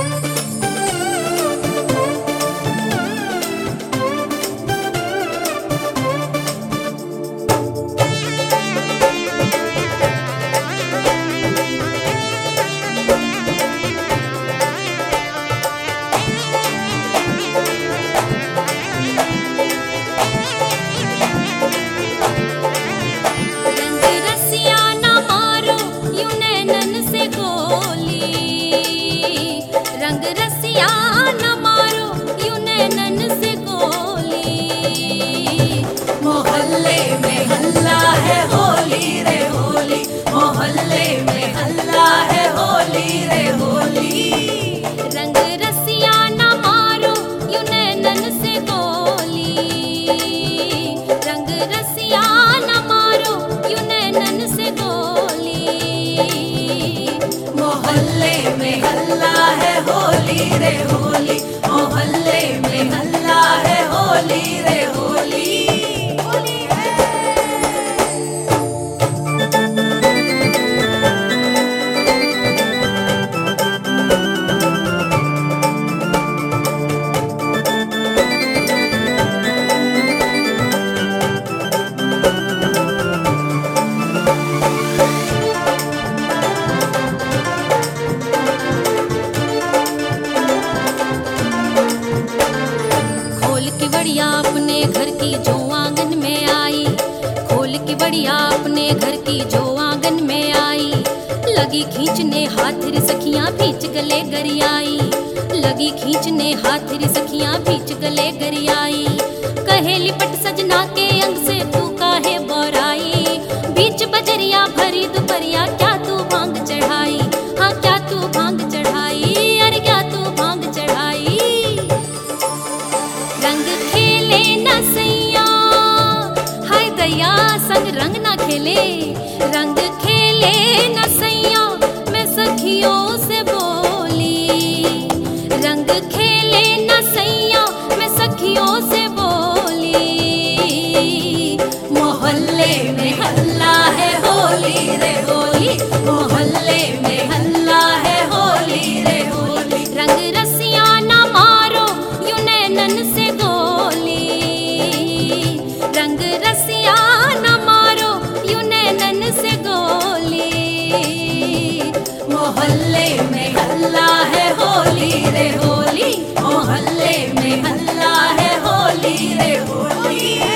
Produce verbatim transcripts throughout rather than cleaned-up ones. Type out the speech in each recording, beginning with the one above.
बढ़िया अपने घर की जो आंगन में आई, खोल के बढ़िया अपने घर की जो आंगन में आई। लगी खींचने हाथ रे सखियां भींच गले गरियाई, लगी खींचने हाथ रे सखियां भींच गले गरियाई। कहे लिपट सजना के अंग से तू काहे बोराई, बीच बजरिया भरी दोपहरिया क्या तू भांग चढ़ाई, हाँ क्या तू भांग चढ़ाई, अरे क्या तू भांग चढ़ाई। रंग खेले न सैया हाय दया संग रंग ना खेले, रंग खेले न सैया मैं सखियों से बोली, रंग खेले न सैया मैं सखियों से बोली। मोहल्ले में हल्ला है होली रे होली, मोहल्ले में हल्ला है होली रे होली। रंग रसिया ना मारो यूं नैनन से गोली, रंग रसिया ना मारो यूं नैनन से गोली। मोहल्ले में हल्ला है होली रे होली, मोहल्ले में हल्ला है होली रे होली।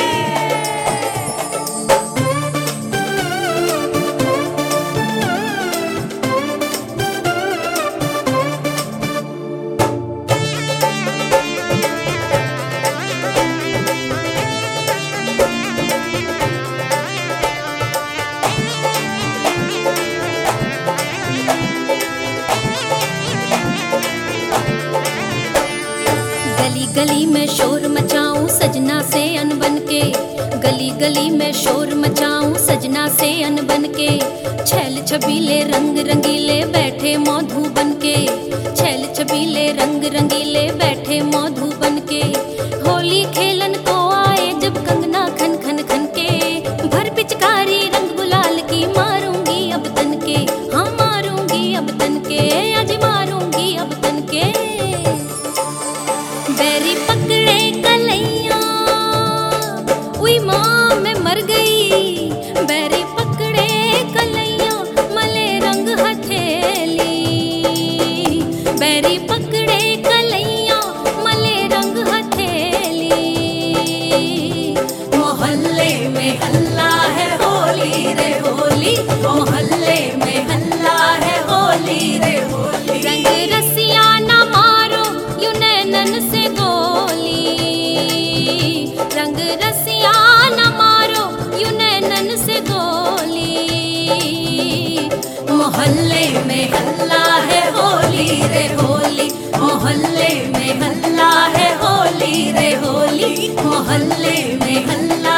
गली गली में शोर मचाऊं सजना से अनबन के, गली गली में शोर मचाऊं सजना से अनबन के। छैल छबीले रंग रंगीले बैठे मधु बन के, छैल छबीले रंग रंगीले बैठे मधु बन के। होली खेलन को आए जब कंगना खन खन खन के, भर पिचकारी रंग गुलाल की मारूंगी अब तन के, हाँ मारूंगी अब तन के, आज मारूंगी अब तन के। बैरी पकड़े कलैया उई माँ मैं मर गई, बैरी पकड़े कलैया मले रंग हथेली, बैरी पकड़े कलैया मले रंग हथेली। मोहल्ले में हल्ला है होली रे होली, मोहल्ले में हल्ला है होली रे होली। रंग रसिया ना मारो यूं नैनन से गोली, रंग रसिया न मारो यूं नैनन से गोली। मोहल्ले में हल्ला है होली रे होली, मोहल्ले में हल्ला है होली रे होली, मोहल्ले में हल्ला